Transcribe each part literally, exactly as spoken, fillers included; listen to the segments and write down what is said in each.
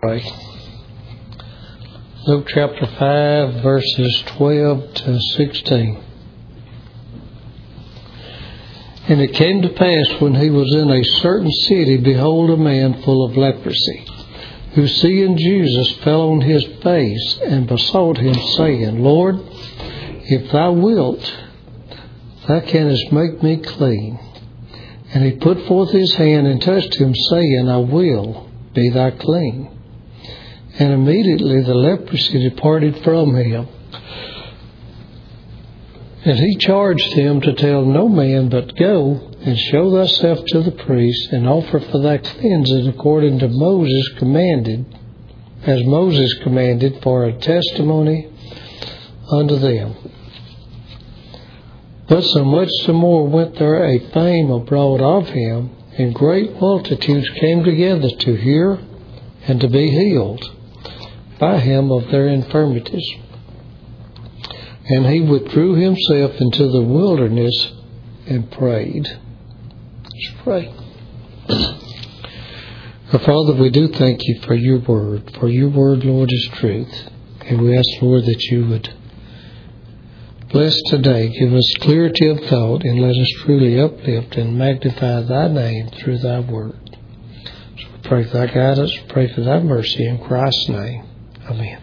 Right. Luke chapter five, verses twelve to sixteen. And it came to pass, when he was in a certain city, behold, a man full of leprosy, who seeing Jesus fell on his face, and besought him, saying, Lord, if thou wilt, thou canst make me clean. And he put forth his hand and touched him, saying, I will, be thou clean. And immediately the leprosy departed from him. And he charged him to tell no man, but go and show thyself to the priest, and offer for thy cleansing according to Moses commanded, as Moses commanded, for a testimony unto them. But so much the more went there a fame abroad of him, and great multitudes came together to hear and to be healed by him of their infirmities. And he withdrew himself into the wilderness and prayed. Let's pray. Our Father, we do thank you for your word. For your word, Lord, is truth. And we ask, Lord, that you would bless today, give us clarity of thought, and let us truly uplift and magnify thy name through thy word. So we pray for thy guidance, pray for thy mercy in Christ's name. Amen.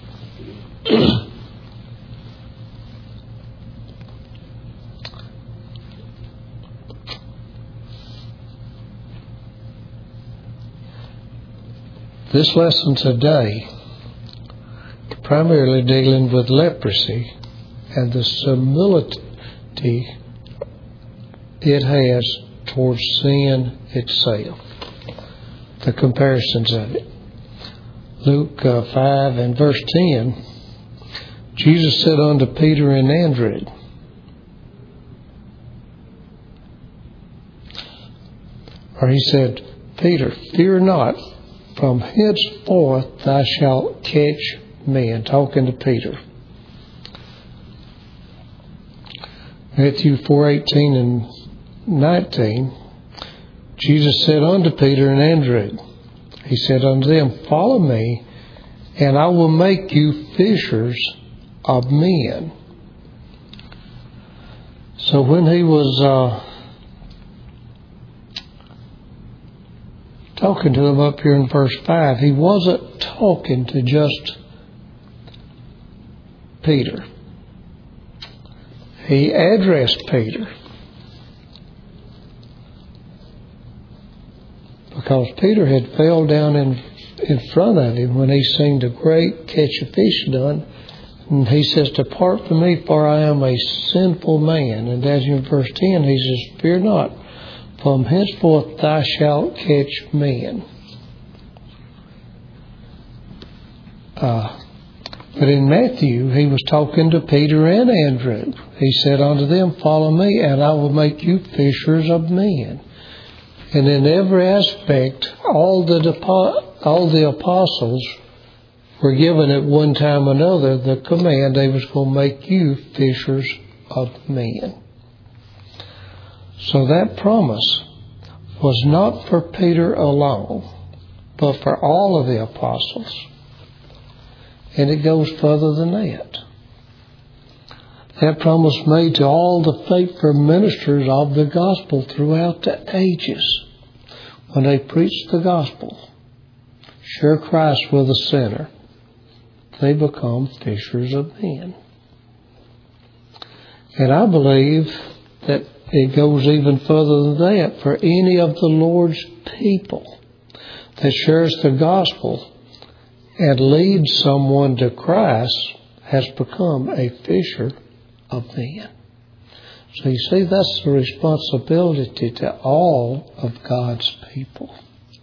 This lesson today is primarily dealing with leprosy and the similitude it has towards sin itself. The comparisons of it. Luke uh, five and verse ten, Jesus said unto Peter and Andrew, or he said, Peter, fear not, from henceforth thou shalt catch men. Talking to Peter. Matthew four eighteen and nineteen, Jesus said unto Peter and Andrew, he said unto them, follow me, and I will make you fishers of men. So when he was uh, talking to them up here in verse five, he wasn't talking to just Peter. He addressed Peter, because Peter had fell down in, in front of him when he seen the great catch of fish done. And he says, depart from me, for I am a sinful man. And as in verse ten, he says, fear not, from henceforth thou shalt catch men. Uh, but in Matthew, he was talking to Peter and Andrew. He said unto them, follow me, and I will make you fishers of men. And in every aspect, all the all the apostles were given at one time or another the command they was going to make you fishers of men. So that promise was not for Peter alone, but for all of the apostles. And it goes further than that. That promise made to all the faithful ministers of the gospel throughout the ages. When they preached the gospel, share Christ with a sinner, they become fishers of men. And I believe that it goes even further than that for any of the Lord's people that shares the gospel and leads someone to Christ has become a fisher of men. So you see, that's the responsibility to all of God's people.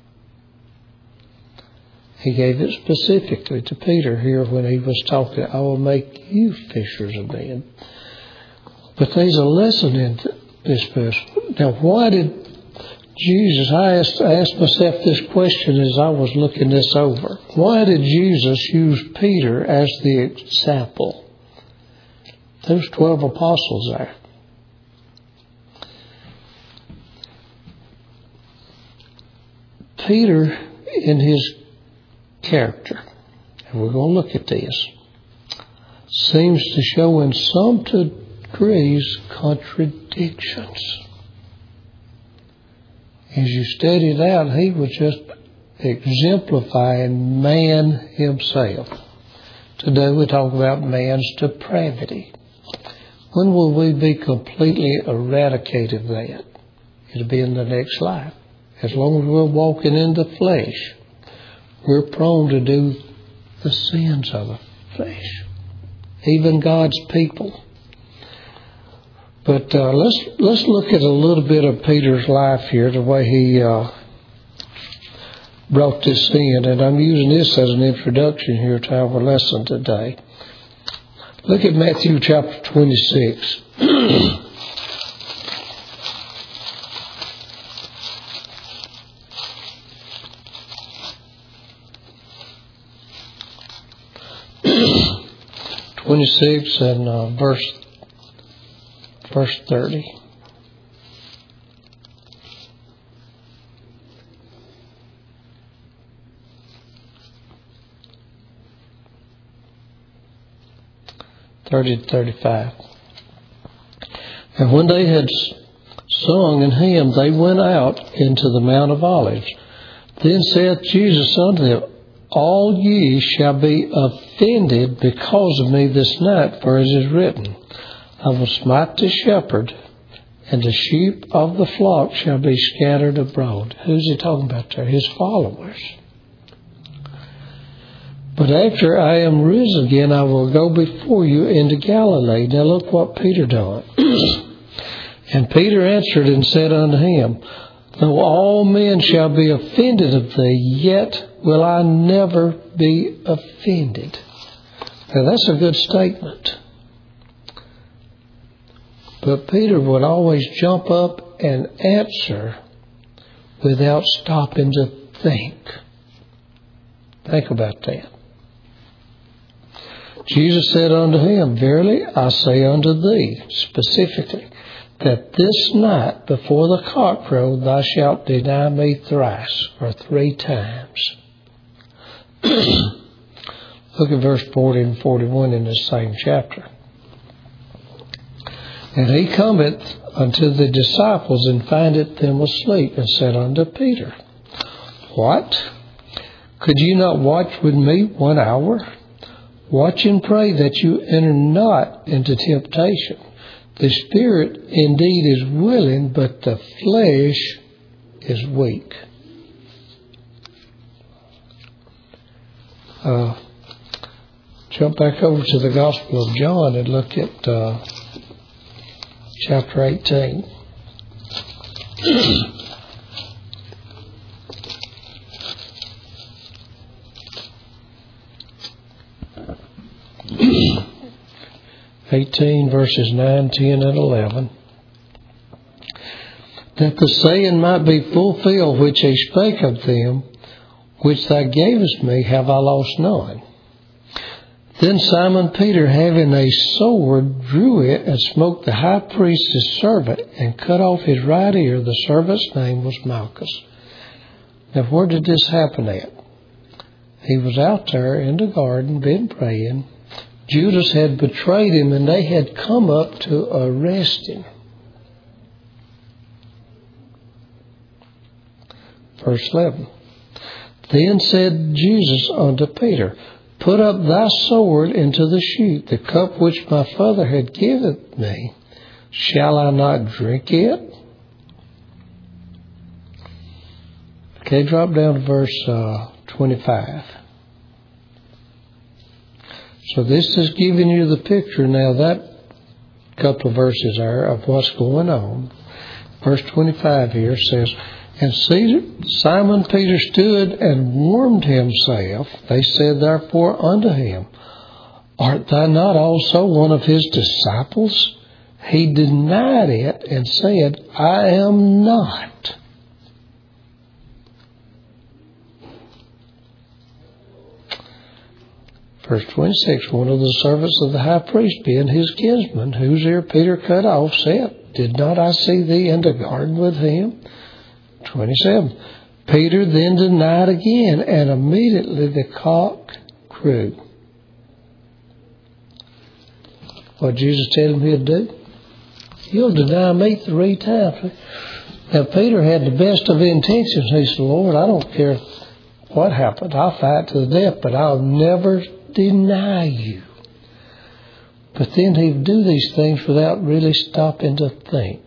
He gave it specifically to Peter here when he was talking, I will make you fishers of men. But there's a lesson in this verse. Now, why did Jesus, I asked, I asked myself this question as I was looking this over. Why did Jesus use Peter as the example? Those twelve apostles there. Peter, in his character, and we're going to look at this, seems to show in some degrees contradictions. As you study it out, he was just exemplifying man himself. Today we talk about man's depravity. When will we be completely eradicated of that? It'll be in the next life. As long as we're walking in the flesh, we're prone to do the sins of the flesh. Even God's people. But uh, let's let's look at a little bit of Peter's life here, the way he uh, brought this in. And I'm using this as an introduction here to our lesson today. Look at Matthew chapter twenty-six. twenty-six and uh, verse verse thirty. thirty to thirty-five. And when they had sung an hymn, they went out into the Mount of Olives. Then saith Jesus unto them, All ye shall be offended because of me this night, for it is written, I will smite the shepherd, and the sheep of the flock shall be scattered abroad. Who's he talking about there? His followers. But after I am risen again, I will go before you into Galilee. Now look what Peter done. And Peter answered and said unto him, Though all men shall be offended of thee, yet will I never be offended. Now that's a good statement. But Peter would always jump up and answer without stopping to think. Think about that. Jesus said unto him, Verily I say unto thee, specifically, that this night before the cock crow thou shalt deny me thrice, or three times. Look at verse forty and forty-one in this same chapter. And he cometh unto the disciples, and findeth them asleep, and said unto Peter, What? Could you not watch with me one hour? Watch and pray that you enter not into temptation. The spirit indeed is willing, but the flesh is weak. Uh, jump back over to the Gospel of John and look at uh, chapter eighteen. eighteen verses nine, ten, and eleven. That the saying might be fulfilled which he spake of them, which thou gavest me, have I lost none. Then Simon Peter, having a sword, drew it, and smote the high priest's servant, and cut off his right ear. The servant's name was Malchus. Now where did this happen at? He was out there in the garden, been praying. Judas had betrayed him, and they had come up to arrest him. Verse eleven. Then said Jesus unto Peter, Put up thy sword into the sheath. The cup which my Father had given me, shall I not drink it? Okay, drop down to verse uh, twenty-five. So this is giving you the picture now, that couple of verses there, of what's going on. Verse twenty-five here says, And Simon Peter stood and warmed himself. They said therefore unto him, Art thou not also one of his disciples? He denied it and said, I am not. Verse twenty-six, One of the servants of the high priest, being his kinsman, whose ear Peter cut off, said, Did not I see thee in the garden with him? twenty-seven, Peter then denied again, and immediately the cock crew. What Jesus told him he'd do? You'll deny me three times. Now, Peter had the best of intentions. He said, Lord, I don't care what happened. I'll fight to the death, but I'll never deny you. But then he'd do these things without really stopping to think.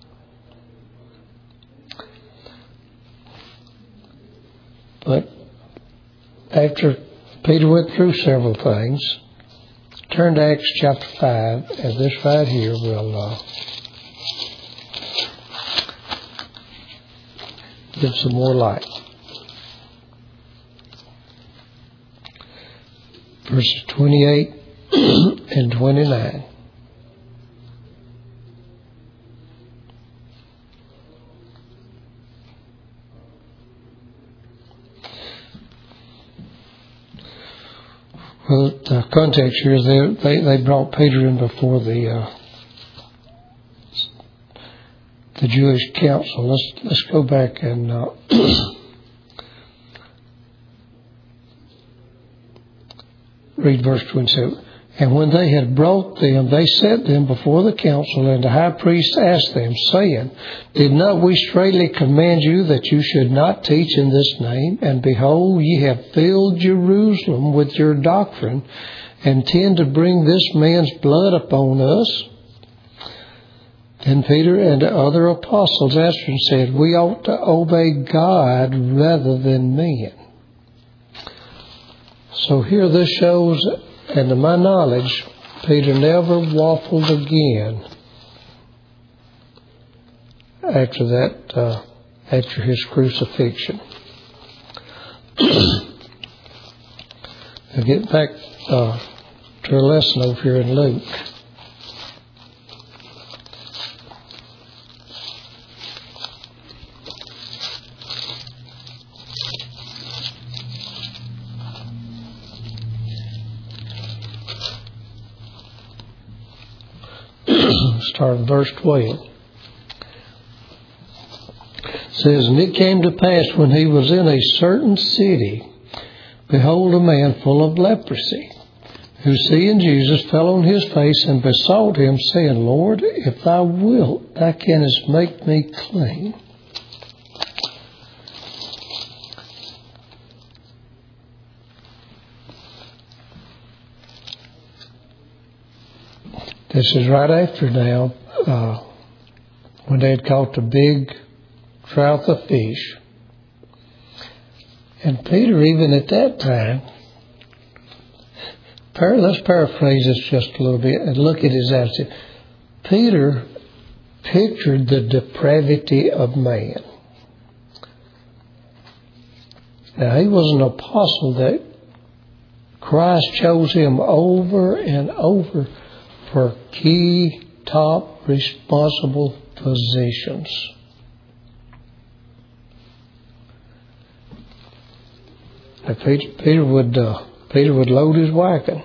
But after Peter went through several things, turn to Acts chapter five, and this right here will uh, give some more light. Verses twenty-eight and twenty-nine. Well, the context here is they, they, they brought Peter in before the uh, the Jewish council. Let's let's go back and uh, read verse twenty-seven. And when they had brought them, they set them before the council, and the high priest asked them, saying, Did not we straitly command you that you should not teach in this name? And behold, ye have filled Jerusalem with your doctrine, and intend to bring this man's blood upon us. Then Peter and the other apostles answered and said, We ought to obey God rather than men. So here this shows, and to my knowledge, Peter never waffled again after that, uh, after his crucifixion. Now get back uh, to our lesson over here in Luke. Start in verse twelve. It says, And it came to pass when he was in a certain city, behold, a man full of leprosy, who seeing Jesus fell on his face and besought him, saying, Lord, if thou wilt, thou canst make me clean. This is right after now, uh, when they had caught the big trout of fish. And Peter, even at that time, let's paraphrase this just a little bit and look at his attitude. Peter pictured the depravity of man. Now, he was an apostle that Christ chose him over and over for key, top, responsible positions. Now Peter, Peter would uh, Peter would load his wagon.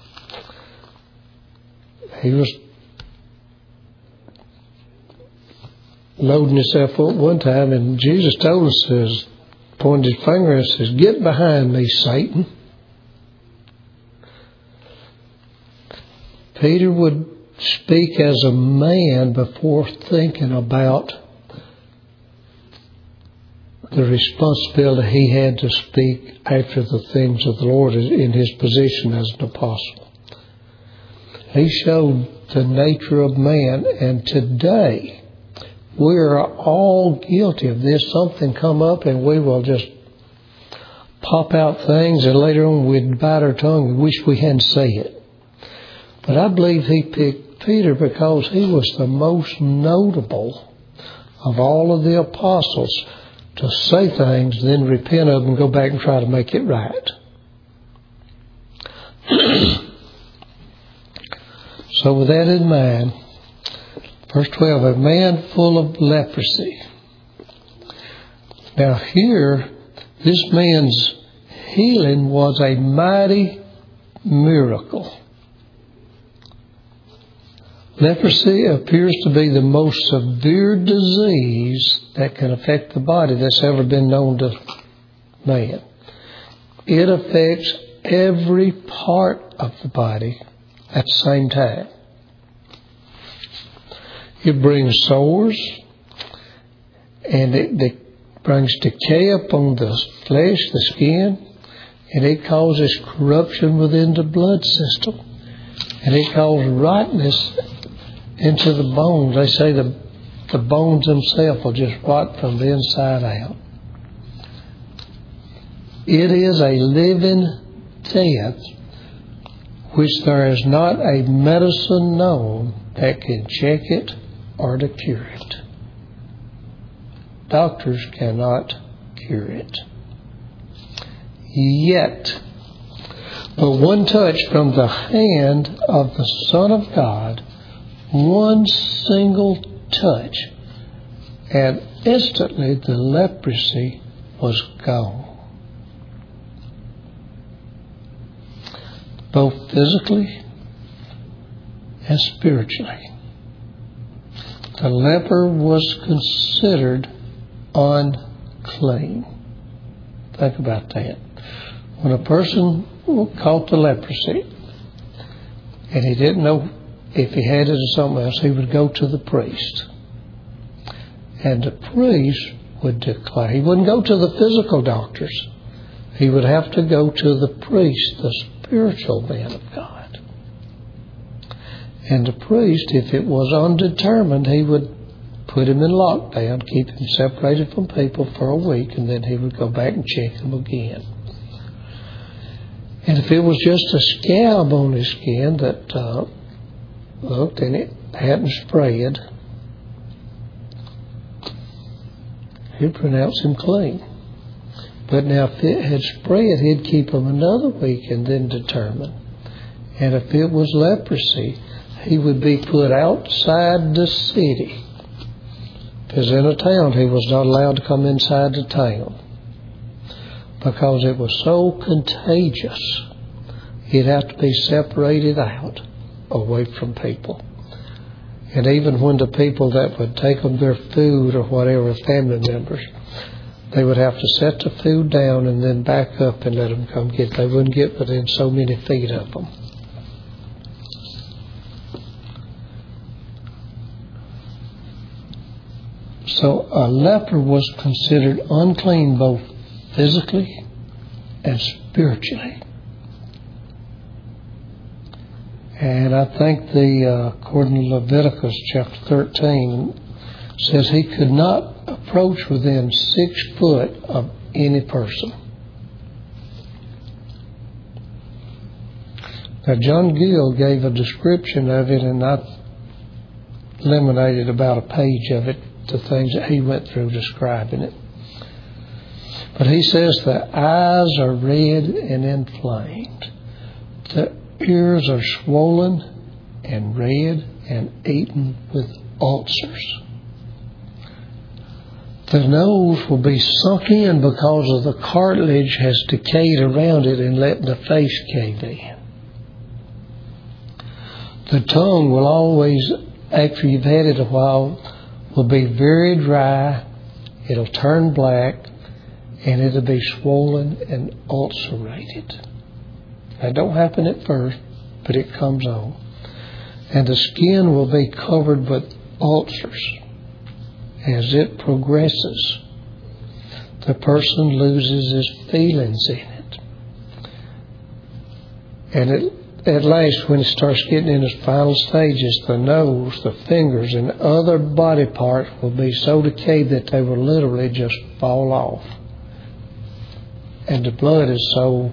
He was loading himself up one time, and Jesus told us, says, pointed his finger and says, Get behind me, Satan. Peter would speak as a man before thinking about the responsibility he had to speak after the things of the Lord in his position as an apostle. He showed the nature of man, and today we are all guilty of this. Something come up and we will just pop out things, and later on we'd bite our tongue and wish we hadn't said it. But I believe he picked Peter because he was the most notable of all of the apostles to say things, then repent of them and go back and try to make it right. So with that in mind, verse twelve, a man full of leprosy. Now here, this man's healing was a mighty miracle. Leprosy appears to be the most severe disease that can affect the body that's ever been known to man. It affects every part of the body at the same time. It brings sores, and it, it brings decay upon the flesh, the skin, and it causes corruption within the blood system, and it causes rottenness into the bones. They say the, the bones themselves will just rot from the inside out. It is a living death, which there is not a medicine known that can check it or to cure it. Doctors cannot cure it. Yet, but one touch from the hand of the Son of God, one single touch, and instantly the leprosy was gone. Both physically and spiritually. The leper was considered unclean. Think about that. When a person caught the leprosy and he didn't know if he had it or something else, he would go to the priest. And the priest would declare. He wouldn't go to the physical doctors. He would have to go to the priest, the spiritual man of God. And the priest, if it was undetermined, he would put him in lockdown, keep him separated from people for a week, and then he would go back and check him again. And if it was just a scab on his skin that uh, looked and it hadn't spread, he'd pronounce him clean. But now if it had spread, he'd keep him another week and then determine. And if it was leprosy, he would be put outside the city. Because in a town, he was not allowed to come inside the town. Because it was so contagious, he'd have to be separated out, away from people. And even when the people that would take them their food or whatever, family members, they would have to set the food down and then back up and let them come get it. They wouldn't get within so many feet of them. So a leper was considered unclean both physically and spiritually. And I think the, uh, according to Leviticus chapter thirteen, says he could not approach within six foot of any person. Now John Gill gave a description of it, and I eliminated about a page of it, the things that he went through describing it. But he says the eyes are red and inflamed. The ears are swollen and red and eaten with ulcers. The nose will be sunk in because of the cartilage has decayed around it and let the face cave in. The tongue will always, after you've had it a while, will be very dry. It'll turn black, and it'll be swollen and ulcerated. That don't happen at first, but it comes on. And the skin will be covered with ulcers. As it progresses, the person loses his feelings in it. And it, at last, when it starts getting in its final stages, the nose, the fingers, and other body parts will be so decayed that they will literally just fall off. And the blood is so,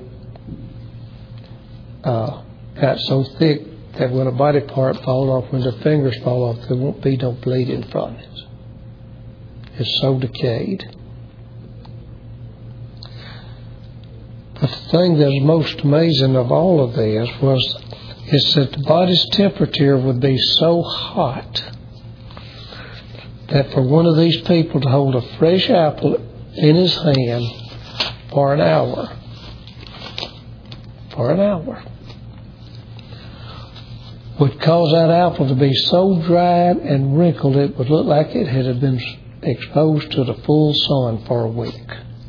uh, got so thick that when a body part falls off, when the fingers fall off, there won't be no bleeding from it. It's so decayed. But the thing that's most amazing of all of this was is that the body's temperature would be so hot that for one of these people to hold a fresh apple in his hand for an hour, for an hour, would cause that apple to be so dried and wrinkled it would look like it had been exposed to the full sun for a week.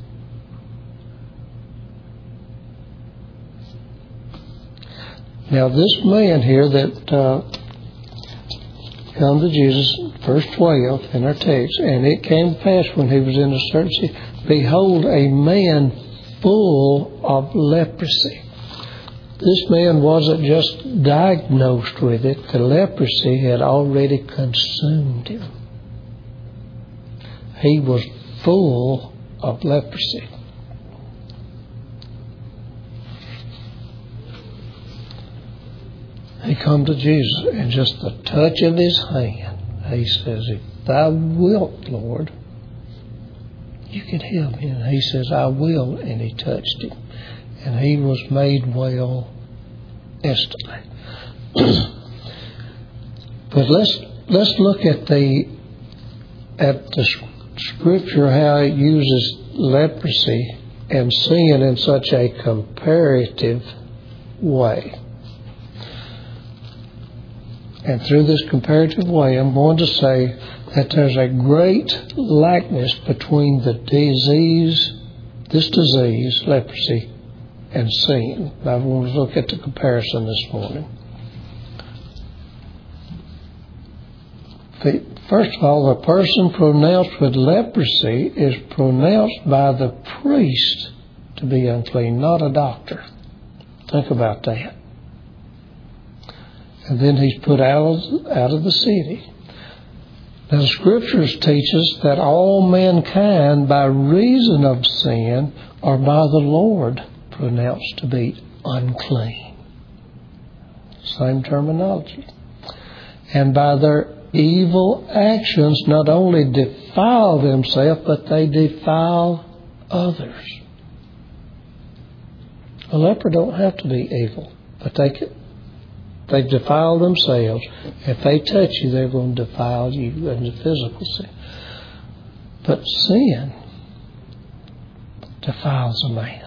Now this man here that uh, come to Jesus, verse twelve in our text, and it came to pass when he was in a certain city, behold, a man full of leprosy. This man wasn't just diagnosed with it, the leprosy had already consumed him. He was full of leprosy. He come to Jesus, and just the touch of his hand, he says, if thou wilt, Lord, you can heal me. And he says, I will, and he touched him. And he was made well instantly. But let's let's look at the at the scripture, how it uses leprosy and sin in such a comparative way. And through this comparative way, I'm going to say that there's a great likeness between the disease, this disease, leprosy, and sin. I want to look at the comparison this morning. The, first of all, the person pronounced with leprosy is pronounced by the priest to be unclean, not a doctor. Think about that. And then he's put out of, out of the city. Now the scriptures teach us that all mankind, by reason of sin, are by the Lord pronounced to be unclean. Same terminology. And by their evil actions not only defile themselves, but they defile others. A leper don't have to be evil, but they can, they defile themselves. If they touch you, they're going to defile you in the physical sin. But sin defiles a man.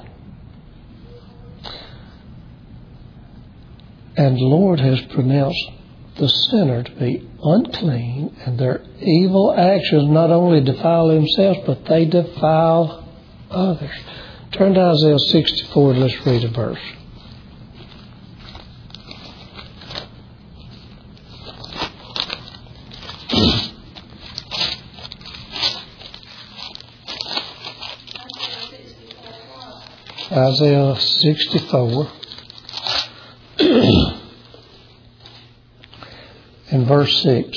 And the Lord has pronounced the sinner to be unclean, and their evil actions not only defile themselves, but they defile others. Turn to Isaiah sixty-four and let's read a verse. Isaiah sixty-four and verse six.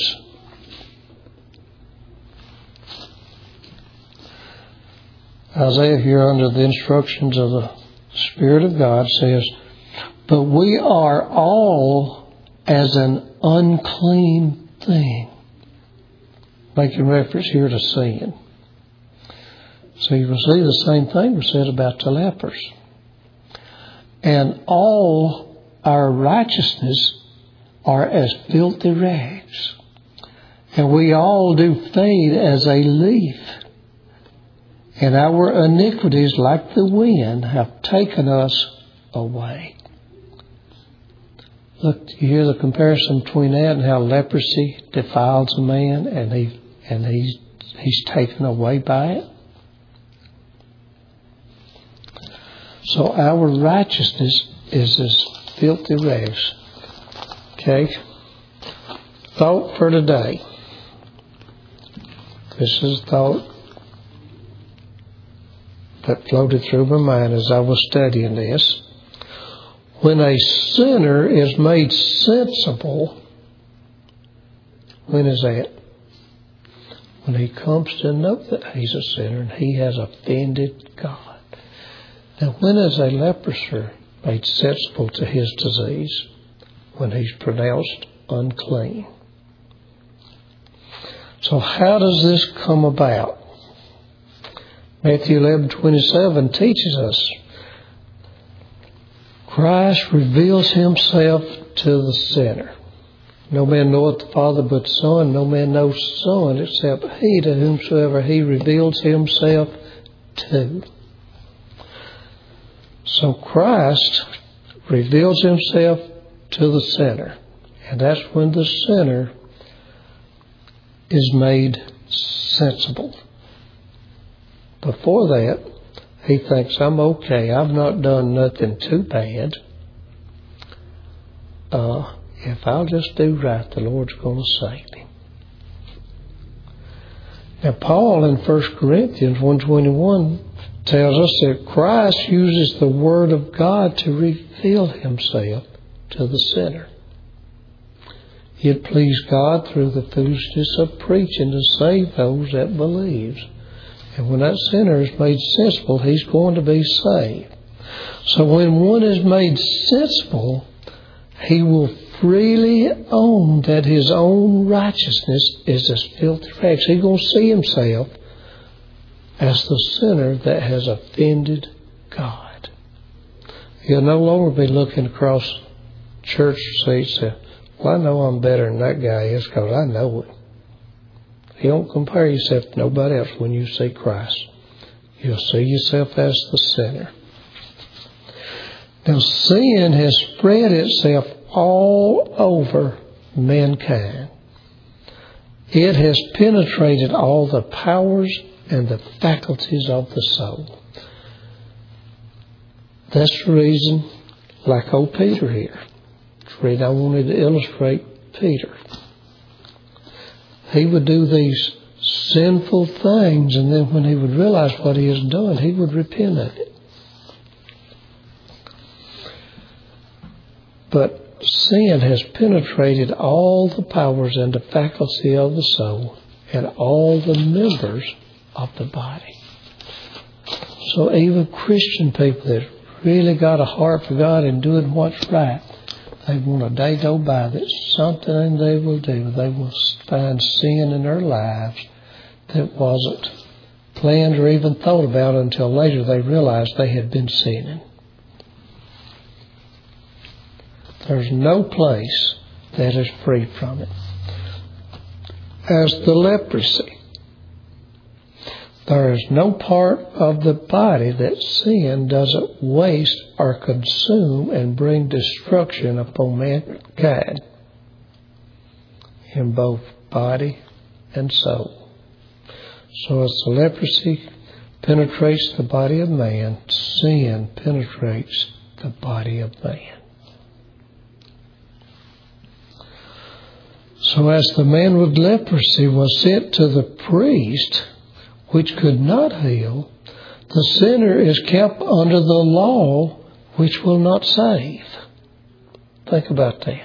Isaiah here, under the instructions of the Spirit of God, says, but we are all as an unclean thing. Making reference here to sin. So you will see the same thing was said about the lepers. And all our righteousness are as filthy rags. And we all do fade as a leaf. And our iniquities, like the wind, have taken us away. Look, you hear the comparison between that and how leprosy defiles a man, and he and he's he's taken away by it. So our righteousness is as filthy rags. Okay? Thought for today. This is thought that floated through my mind as I was studying this. When a sinner is made sensible, when is that? When he comes to know that he's a sinner and he has offended God. Now, when is a leper made sensible to his disease? When he's pronounced unclean. So how does this come about? Matthew eleven twenty-seven teaches us Christ reveals himself to the sinner. No man knoweth the Father but the Son. No man knows the Son except he to whomsoever he reveals himself to. So Christ reveals himself to the sinner. And that's when the sinner is made sensible. Before that, he thinks, I'm okay. I've not done nothing too bad. Uh, if I'll just do right, the Lord's going to save me. Now, Paul in First Corinthians one twenty-one tells us that Christ uses the Word of God to reveal Himself to the sinner. It pleased God through the foolishness of preaching to save those that believe. And when that sinner is made sensible, he's going to be saved. So when one is made sensible, he will freely own that his own righteousness is as filthy rags. He's going to see himself as the sinner that has offended God. He'll no longer be looking across church seats and, well, I know I'm better than that guy is because I know it. You don't compare yourself to nobody else when you see Christ. You'll see yourself as the sinner. Now, sin has spread itself all over mankind. It has penetrated all the powers and the faculties of the soul. That's the reason, like old Peter here, that's the reason I wanted to illustrate Peter. He would do these sinful things, and then when he would realize what he has done, he would repent of it. But sin has penetrated all the powers and the faculty of the soul and all the members of the body. So even Christian people that really got a heart for God and doing what's right, they want a day go by that something they will do. They will find sin in their lives that wasn't planned or even thought about until later they realized they had been sinning. There's no place that is free from it. As the leprosy, there is no part of the body that sin doesn't waste or consume and bring destruction upon mankind in both body and soul. So as the leprosy penetrates the body of man, sin penetrates the body of man. So as the man with leprosy was sent to the priest, which could not heal, the sinner is kept under the law, which will not save. Think about that.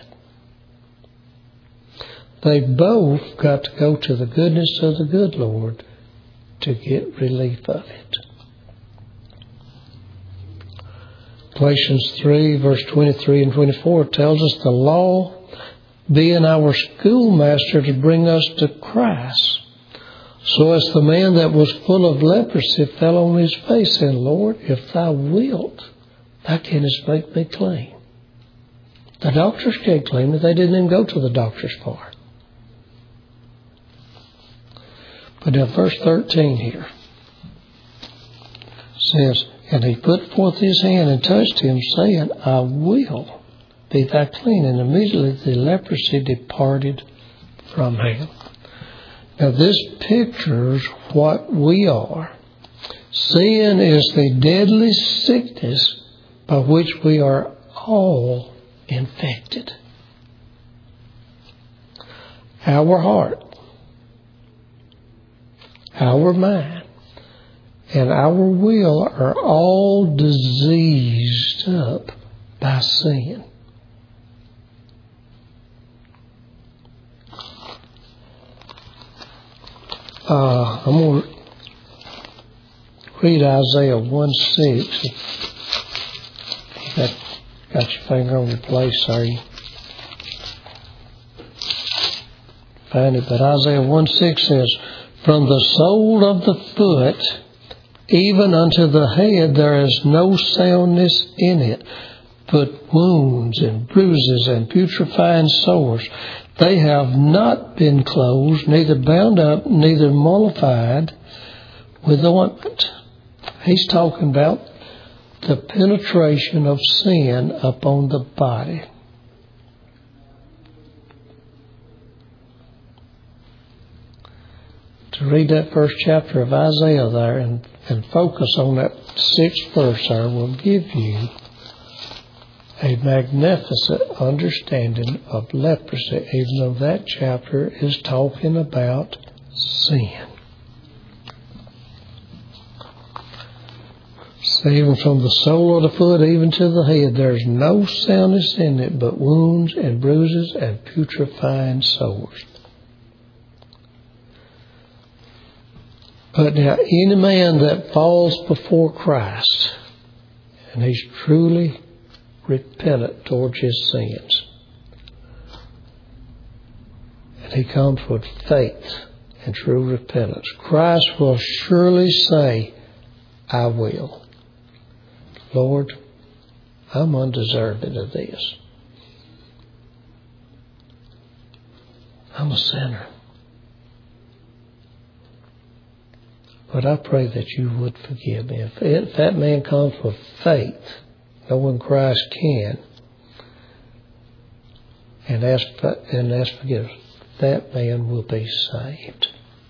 They both got to go to the goodness of the good Lord to get relief of it. Galatians three, verse twenty-three and twenty-four tells us the law being our schoolmaster to bring us to Christ. So as the man that was full of leprosy fell on his face, saying, Lord, if thou wilt, thou canst make me clean. The doctors can't clean me. They didn't even go to the doctor's part. But now verse thirteen here says, and he put forth his hand and touched him, saying, I will be thou clean. And immediately the leprosy departed from him. Now this pictures what we are. Sin is the deadly sickness by which we are all infected. Our heart, our mind, and our will are all diseased up by sin. Uh, I'm going to read Isaiah one six. Got, got your finger on the place, sorry. Find it, but Isaiah one six says, from the sole of the foot even unto the head there is no soundness in it, but wounds and bruises and putrefying sores. They have not been closed, neither bound up, neither mollified with ointment. He's talking about the penetration of sin upon the body. to read that first chapter of Isaiah there and, and focus on that sixth verse there will give you a magnificent understanding of leprosy, even though that chapter is talking about sin. So even from the sole of the foot even to the head, there's no soundness in it but wounds and bruises and putrefying sores. But now any man that falls before Christ, and he's truly repentant towards his sins, and he comes with faith and true repentance, Christ will surely say, I will. Lord, I'm undeserving of this. I'm a sinner. But I pray that you would forgive me. If, it, if that man comes with faith, knowing Christ can, and ask, and ask forgiveness, that man will be saved.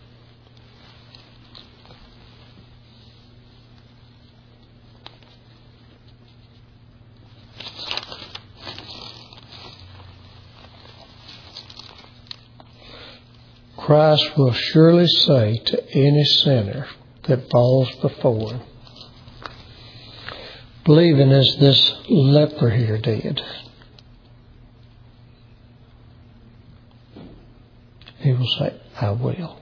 Christ will surely say to any sinner that falls before him, believing as this leper here did, he will say, I will.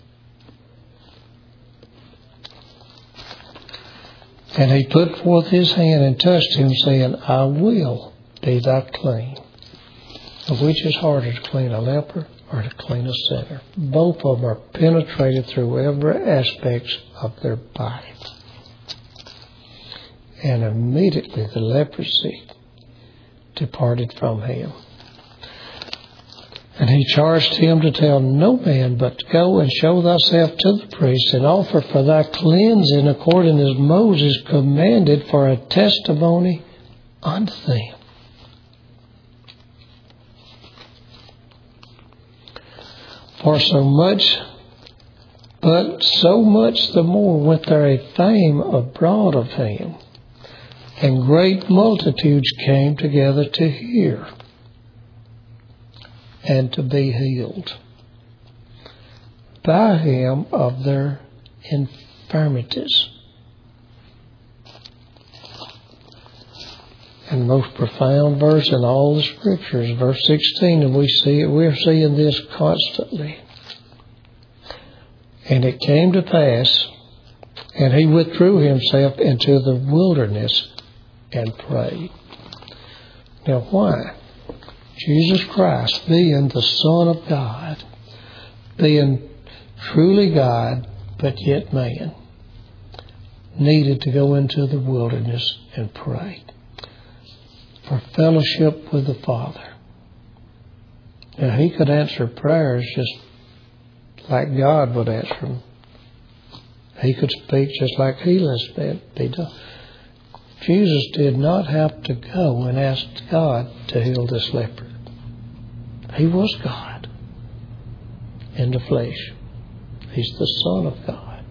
And he put forth his hand and touched him, saying, I will be thou clean. Now, which is harder, to clean a leper or to clean a sinner? Both of them are penetrated through every aspect of their body. And immediately the leprosy departed from him. And he charged him to tell no man, but to go and show thyself to the priest, and offer for thy cleansing according as Moses commanded, for a testimony unto them. For so much, but so much the more went there a fame abroad of him, and great multitudes came together to hear and to be healed by him of their infirmities. And most profound verse in all the scriptures, verse sixteen, and we see it, we're seeing this constantly. And it came to pass, and he withdrew himself into the wilderness and prayed. Now why? Jesus Christ, being the Son of God, being truly God, but yet man, needed to go into the wilderness and pray for fellowship with the Father. Now, he could answer prayers just like God would answer them. He could speak just like healings be done. Jesus did not have to go and ask God to heal this leper. He was God in the flesh. He's the Son of God.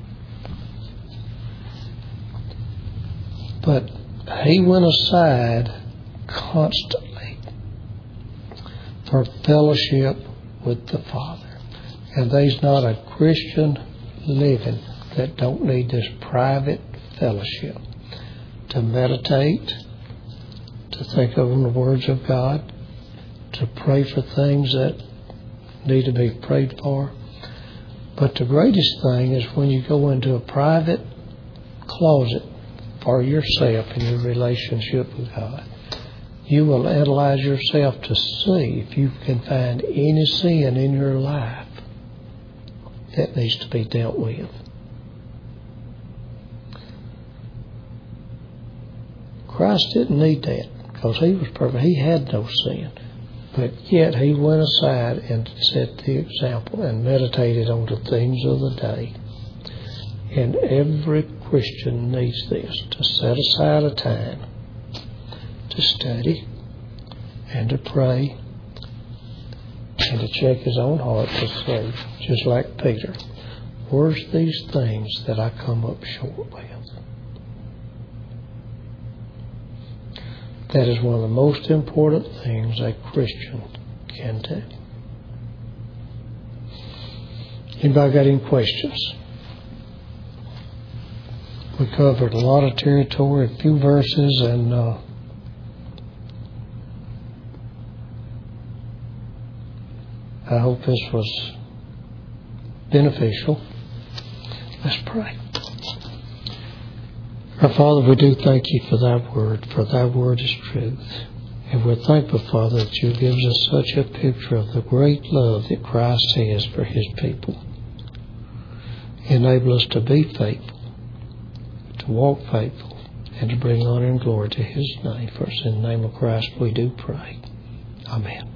But he went aside constantly for fellowship with the Father. And there's not a Christian living that don't need this private fellowship to meditate, to think on the words of God, to pray for things that need to be prayed for. But the greatest thing is when you go into a private closet for yourself in your relationship with God. You will analyze yourself to see if you can find any sin in your life that needs to be dealt with. Christ didn't need that because he was perfect. He had no sin. But yet he went aside and set the example and meditated on the things of the day. And every Christian needs this, to set aside a time to study and to pray and to check his own heart to see, just like Peter. where's these things that I come up short with? That is one of the most important things a Christian can do. Anybody got any questions? We covered a lot of territory, a few verses, and uh, I hope this was beneficial. Let's pray. Our Father, we do thank you for thy word, for thy word is truth. And we're thankful, Father, that you gives us such a picture of the great love that Christ has for his people. Enable us to be faithful, to walk faithful, and to bring honor and glory to his name. For us in the name of Christ we do pray. Amen.